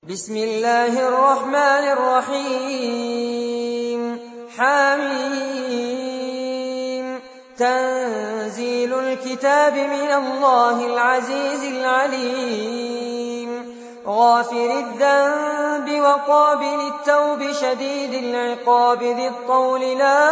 بسم الله الرحمن الرحيم حميم تنزيل الكتاب من الله العزيز العليم غافر الذنب وقابل التوب شديد العقاب ذي الطول لا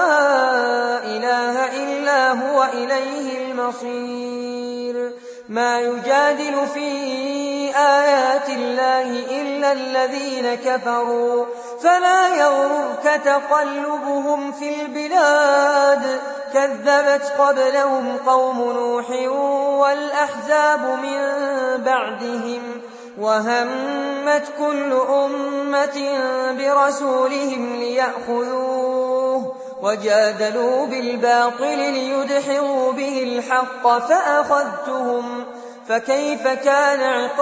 إله إلا هو إليه المصير ما يجادل في آيات الله إلا الذين كفروا فلا يغرك تقلبهم في البلاد كذبت قبلهم قوم نوح والأحزاب من بعدهم وهمت كل أمة برسولهم ليأخذوه وجادلوا بالباطل ليدحضوا به الحق فأخذتهم فكيف كان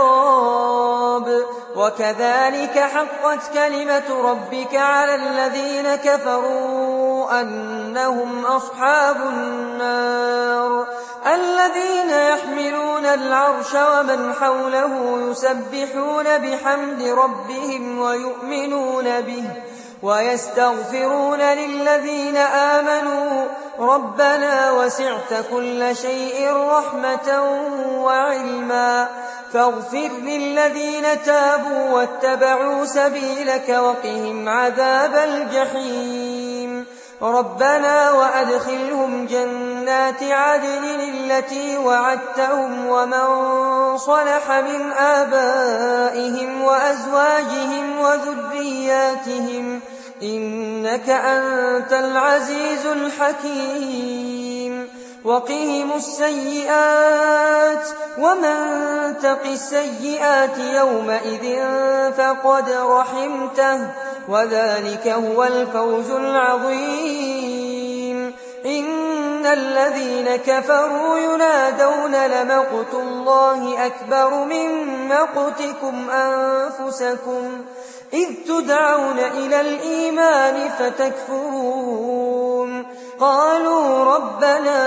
عقاب وكذلك حقت كلمة ربك على الذين كفروا أنهم أصحاب النار الذين يحملون العرش ومن حوله يسبحون بحمد ربهم ويؤمنون به ويستغفرون للذين آمنوا ربنا وسعت كل شيء رحمة وعلما فاغفر للذين تابوا واتبعوا سبيلك وقهم عذاب الجحيم ربنا وأدخلهم جنات عدن التي وعدتهم ومن صلح من آبائهم وأزواجهم وذرياتهم إنك أنت العزيز الحكيم وقهم السيئات ومن تق السيئات يومئذ فقد رحمته وذلك هو الفوز العظيم إن الذين كفروا ينادون لمقت الله أكبر من مقتكم أنفسكم إذ تدعون إلى الإيمان فتكفرون قالوا ربنا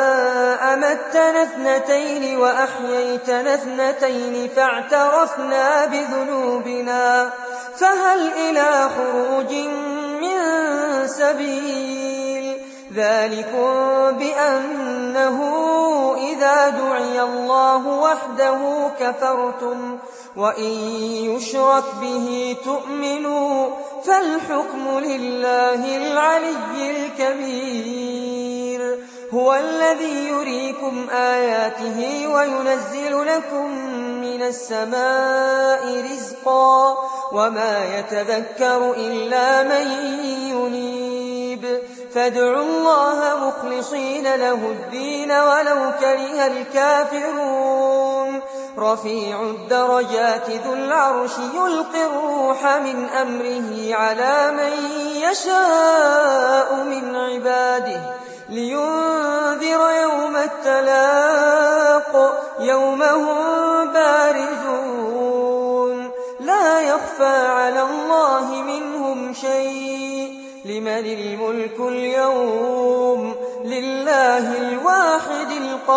أمتنا اثنتين وأحييتنا اثنتين فاعترفنا بذنوبنا فهل إلى خروج من سبيل ذلكم بأنه إذا دعي الله وحده كفرتم وإن يشرك به تؤمنوا فالحكم لله العلي الكبير هو الذي يريكم آياته وينزل لكم من السماء رزقا وما يتذكر إلا من ينيب فادعوا الله مخلصين له الدين ولو كره الكافرون رفيع الدرجات ذو العرش يلقي الروح من أمره على من يشاء من عباده لينذر يوم التلاق يوم هم بارزون لا يخفى على الله منهم شيء لمن الملك اليوم لله الواحد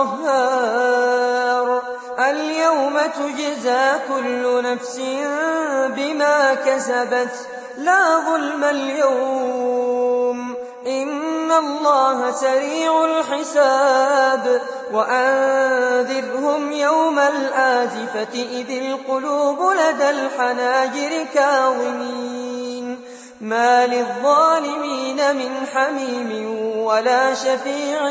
القهار اليوم تجزى كل نفس بما كسبت لا ظلم اليوم إن الله سريع الحساب وأنذرهم يوم الآزفة إذ القلوب لدى الحناجر كاظمين ما للظالمين من حميم ولا شفيع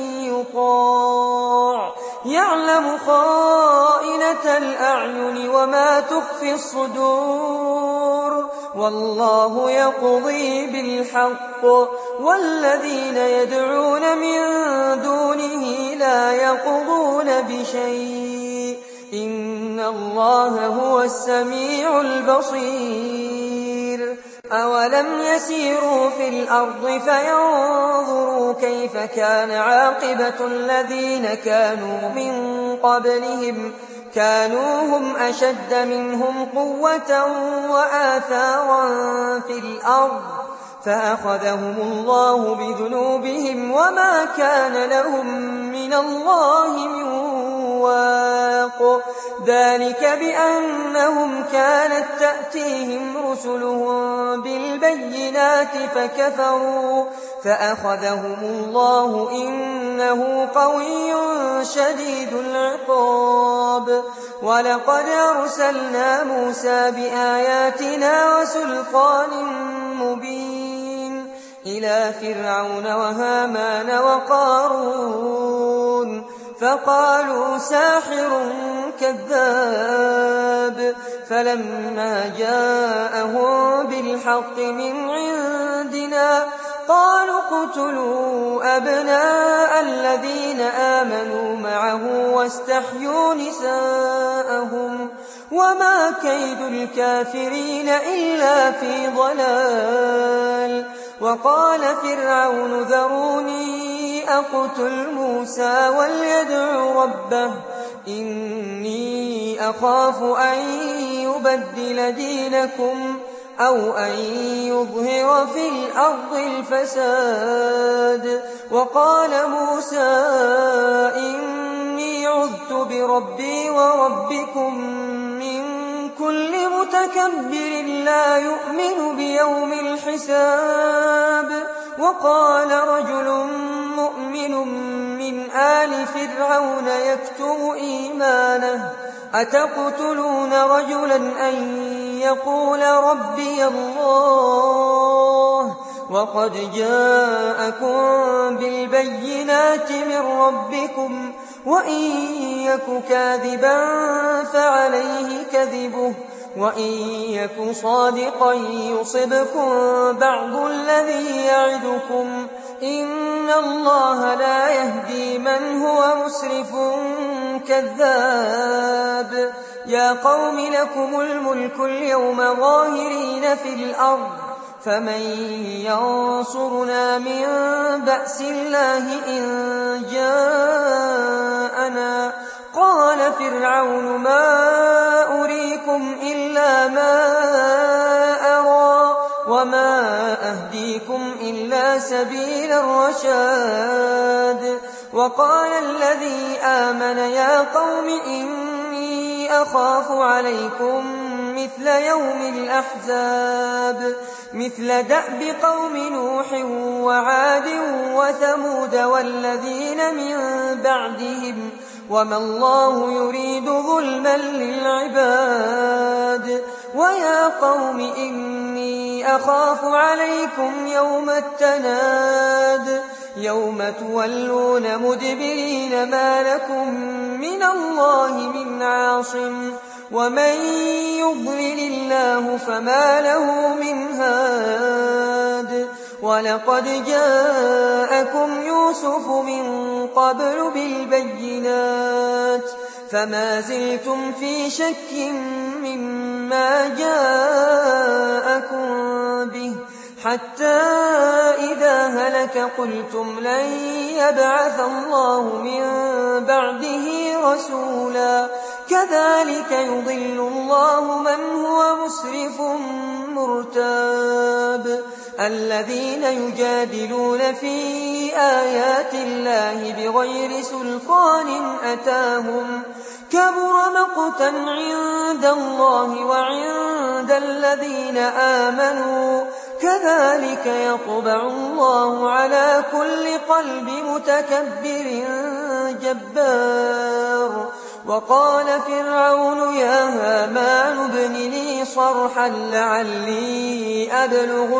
يطاع يعلم خائنة الأعين وما تخفي الصدور والله يقضي بالحق والذين يدعون من دونه لا يقضون بشيء إن الله هو السميع البصير أولم يسيروا في الأرض فينظروا كيف كان عاقبة الذين كانوا من قبلهم كانوا هم أشد منهم قوة وآثارا في الأرض فأخذهم الله بذنوبهم وما كان لهم من الله من الواق ذلك بأنهم كانت تأتيهم رسلهم بالبينات فكفروا فأخذهم الله إنه قوي شديد العقاب ولقد أرسلنا موسى بآياتنا وسلطان مبين إلى فرعون وهامان وقارون فقالوا ساحر كذاب فلما جاءهم بالحق من عندنا قالوا اقتلوا أبناء الذين آمنوا معه واستحيوا نساءهم وما كيد الكافرين إلا في ضلال وقال فرعون ذروني أقتل موسى وليدع ربه إني أخاف أن يبدل دينكم أو أن يظهر في الأرض الفساد وقال موسى إني عذت بربي وربكم من كل متكبر لا يؤمن بيوم الحساب وقال رجل مؤمن من آل فرعون يكتم إيمانه أتقتلون رجلا أن يقول ربي الله وقد جاءكم بالبينات من ربكم وإن يك كاذبا فعليه كذبه وإن يك صادقا يصبكم بعض الذي يعدكم إن الله لا يهدي من هو مسرف كذاب يا قوم لكم الملك اليوم ظاهرين في الأرض فمن ينصرنا من بأس الله إن جاءنا قال فرعون ما أريكم إلا ما أرى وما أهديكم إلا سبيل الرشاد وقال الذي آمن يا قوم إني أخاف عليكم مثل يوم الأحزاب مثل دأب قوم نوح وعاد وثمود والذين من بعدهم وما الله يريد ظلما للعباد ويا قوم إني أخاف عليكم يوم التناد يوم تولون مدبرين ما لكم من الله من عاصم ومن يضلل الله فما له من هاد ولقد جاءكم يوسف من قبل بالبينات فما زلتم في شك مما جاءكم به حتى إذا هلك قلتم لن يبعث الله من بعده رسولا كذلك يضل الله من هو مسرف مرتاب الذين يجادلون في آيات الله بغير سلطان أتاهم كبر مقتا عند الله وعند الذين آمنوا كذلك يطبع الله على كل قلب متكبر جبار وقال فرعون يا هامان ابن لي صرحا لعلي أبلغ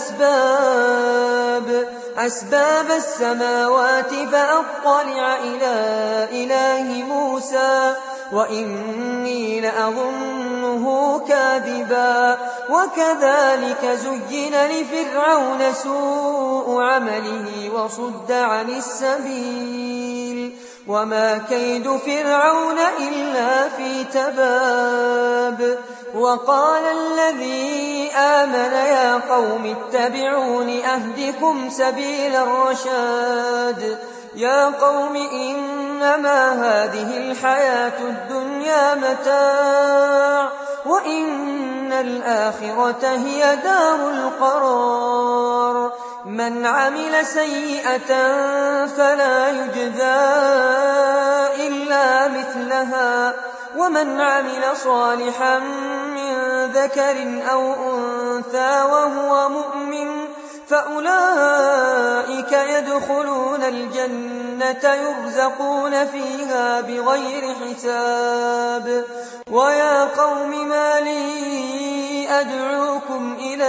أسباب السماوات فأطلع إلى إله موسى وإني لأظنه كاذبا وكذلك زين لفرعون سوء عمله وصد عن السبيل وما كيد فرعون إلا في تباب وقال الذي آمن يا قوم اتبعون أهدكم سبيل الرشاد يا قوم إنما هذه الحياة الدنيا متاع وإن الآخرة هي دار القرار من عمل سيئة فلا يجزى إلا مثلها ومن عمل صالحا من ذكر أو أنثى وهو مؤمن فأولئك يدخلون الجنة يرزقون فيها بغير حساب. ويا قوم ما لي أدعوكم إلى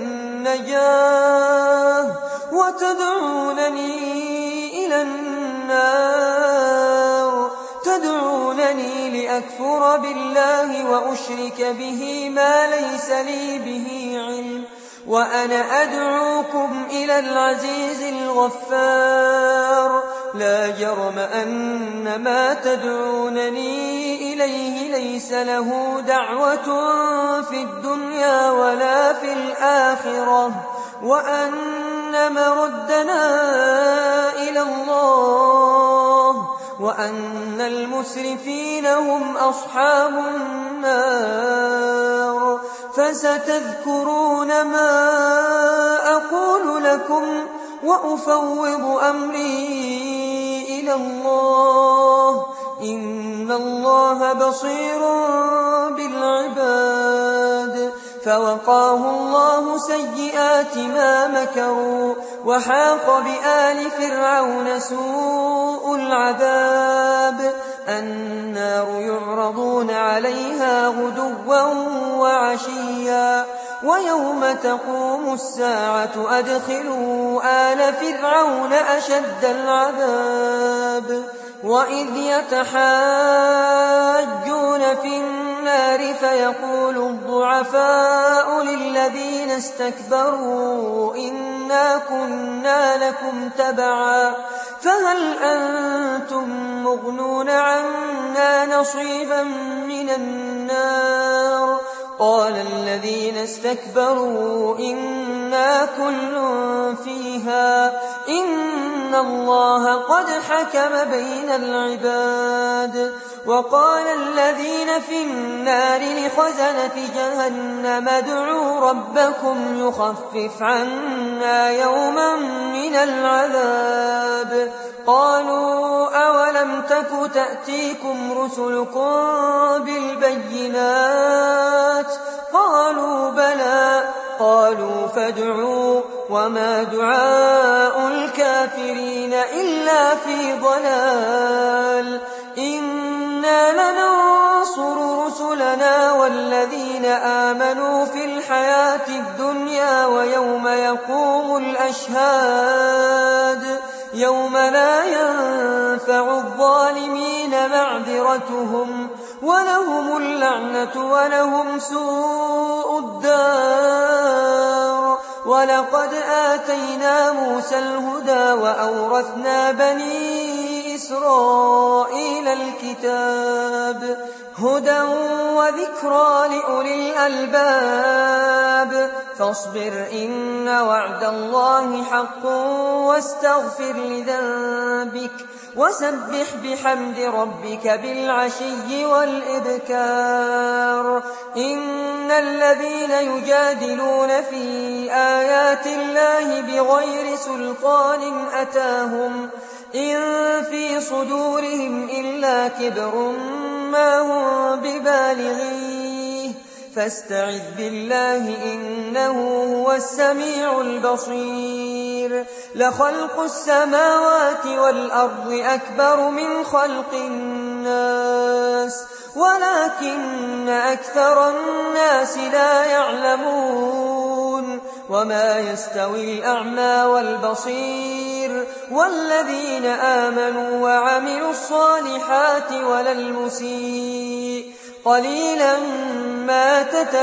النجاة وتدعونني إلى النار تدعونني لأكفر بالله وأشرك به ما ليس لي به علم وأنا أدعوكم إلى العزيز الغفار. لا جرم أن ما تدعونني إليه ليس له دعوة في الدنيا ولا في الآخرة وأن مردنا إلى الله وأن المسرفين هم أصحاب النار. فستذكرون ما أقول لكم وأفوض أمري إلى الله إن الله بصير بالعباد. فوقاه الله سيئات ما مكروا وحاق بآل فرعون سوء العذاب. النار يعرضون عليها غدوا وعشيا ويوم تقوم الساعة أدخلوا آل فرعون أشد العذاب. وإذ يتحاجون في النار فيقول الضعفاء للذين استكبروا إنا كنا لكم تبعا فهل أنتم مغنون عنا نصيبا من النار. قال الذين استكبروا إنا كل فيها إن الله قد حكم بين العباد. وقال الذين في النار لخزنة جهنم ادعوا ربكم يخفف عنا يوما من العذاب. قالوا أولم تك تأتيكم رسلكم بالبينات قالوا بلى قالوا فادعوا وما دعاء الكافرين إلا في ضلال. إنا لننصر رسلنا والذين آمنوا في الحياة الدنيا ويوم يقوم الأشهاد يوم لا ينفع الظالمين معذرتهم ولهم اللعنة ولهم سوء الدار. ولقد آتينا موسى الهدى وأورثنا بني إسرائيل الكتاب هدى وذكرى لأولي الألباب. فاصبر إن وعد الله حق واستغفر لذنبك وسبح بحمد ربك بالعشي والإبكار. إن الذين يجادلون في آيات الله بغير سلطان أتاهم إن في صدورهم إلا كبر ما هم ببالغيه فاستعذ بالله إنه هو السميع البصير. لخلق السماوات والأرض أكبر من خلق الناس ولكن أكثر الناس لا يعلمون. وما يستوي الأعمى والبصير والذين آمنوا وعملوا الصالحات ولا المسيء قليلا ما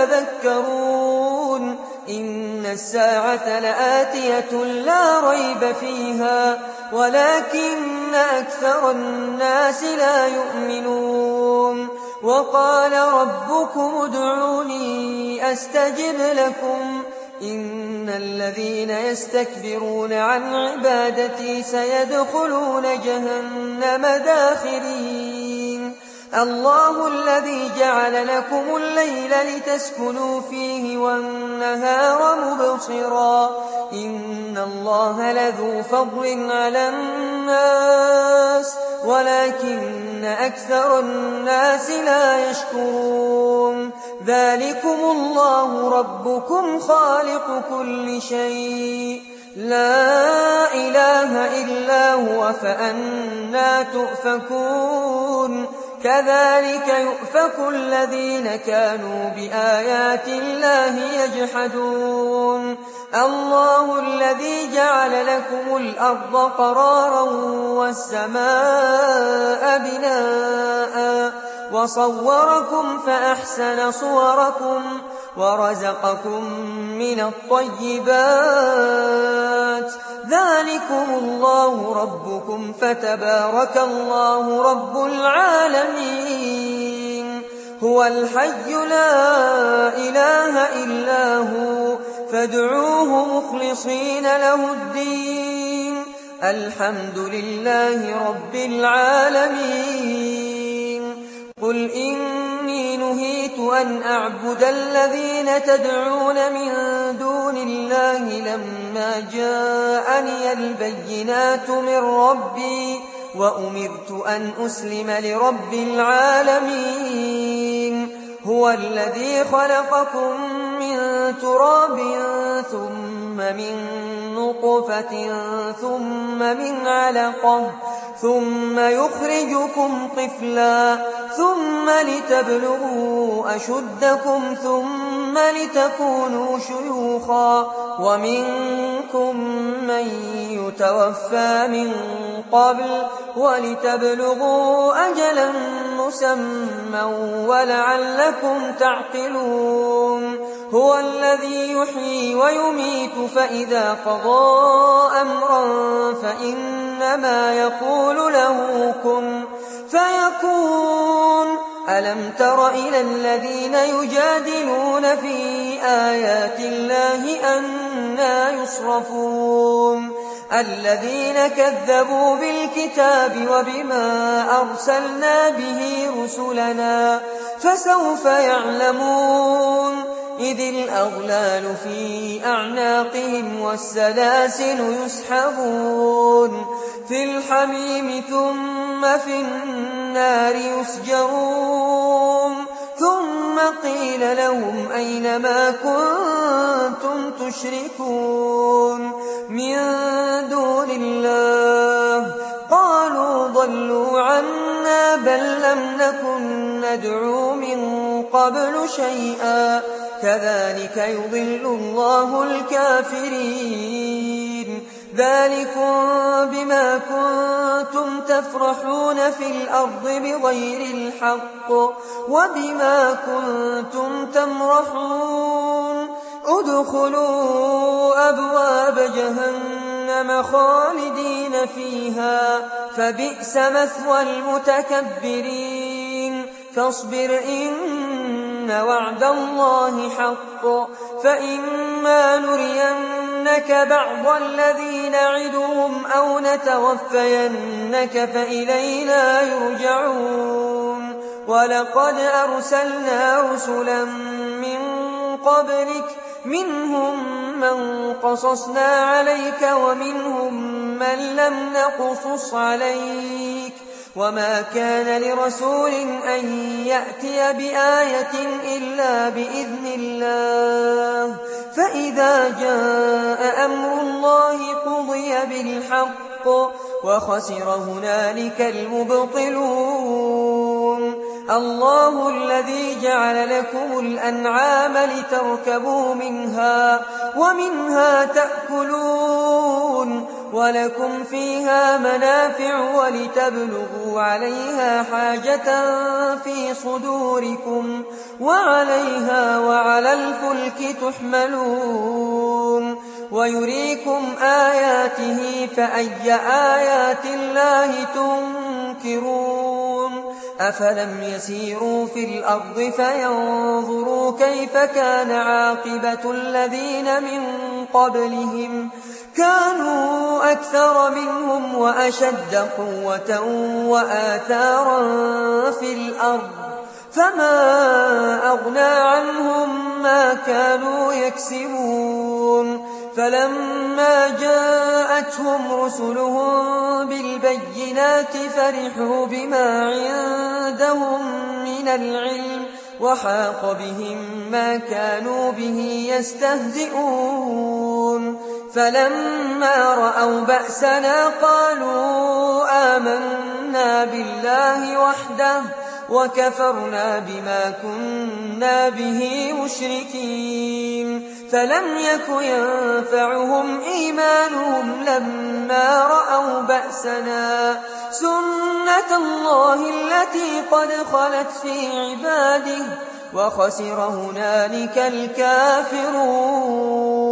تتذكرون. إن الساعة لآتية لا ريب فيها ولكن أكثر الناس لا يؤمنون. وقال ربكم ادعوني أستجب لكم إن الذين يستكبرون عن عبادتي سيدخلون جهنم داخرين. الله الذي جعل لكم الليل لتسكنوا فيه والنهار مبصرا إن الله لذو فضل على الناس ولكن أكثر الناس لا يشكرون ذلكم الله ربكم خالق كل شيء لا إله إلا هو فأنى تؤفكون كذلك يؤفك الذين كانوا بآيات الله يجحدون الله الذي جعل لكم الأرض قرارا والسماء بناء وصوركم فأحسن صوركم ورزقكم من الطيبات ذلكم الله ربكم فتبارك الله رب العالمين هو الحي لا إله إلا هو فادعوه مخلصين له الدين الحمد لله رب العالمين قل إني نهيت أن أعبد الذين تدعون من دون الله لما جاءني البينات من ربي وأمرت أن أسلم لرب العالمين هو الذي خلقكم من تراب ثم من نطفة ثم من علقة ثم يخرجكم طفلا ثم لتبلغوا أشدكم ثم لتكونوا شيوخا ومنكم من يتوفى من قبل ولتبلغوا أجلا مسمى ولعلكم تعقلون هو الذي يحيي ويميت فإذا قضى أمرا فإنما يقول له كن فيكون ألم تر إلى الذين يجادلون في آيات الله أنى يصرفون الذين كذبوا بالكتاب وبما أرسلنا به رسلنا فسوف يعلمون إذ الأغلال في أعناقهم والسلاسل يسحبون في الحميم ثم في النار يسجرون ثم قيل لهم أين ما كنتم تشركون من دون الله قالوا ضلوا عنا بل لم نكن ندعو من قبل شيئا كذلك يضل الله الكافرين ذلكم بما كنتم تفرحون في الأرض بغير الحق وبما كنتم تمرحون ادخلوا أبواب جهنم خالدين فيها فبئس مثوى المتكبرين فاصبر إن وعد الله حق فإما نرينك بعض الذي نعدهم أو نتوفينك فإلينا يرجعون ولقد أرسلنا رسلا من قبلك منهم من قصصنا عليك ومنهم من لم نقصص عليك وما كان لرسول أن يأتي بآية إلا بإذن الله فإذا جاء أمر الله قضي بالحق وخسر هنالك المبطلون الله الذي جعل لكم الأنعام لتركبوا منها ومنها تأكلون ولكم فيها منافع ولتبلغوا عليها حاجة في صدوركم وعليها وعلى الفلك تحملون ويريكم آياته فأي آيات الله تنكرون أفلم يسيروا في الأرض فينظروا كيف كان عاقبة الذين من قبلهم كانوا أكثر منهم وأشد قوة وآثارا في الأرض فما أغنى عنهم ما كانوا يكسبون فلما جاءتهم رسلهم بالبينات فرحوا بما عندهم من العلم وحاق بهم ما كانوا به يستهزئون فلما رأوا بأسنا قالوا آمنا بالله وحده وكفرنا بما كنا به مشركين فلم يك ينفعهم إيمانهم لما رأوا بأسنا سنة الله التي قد خلت في عباده وخسر هنالك الكافرون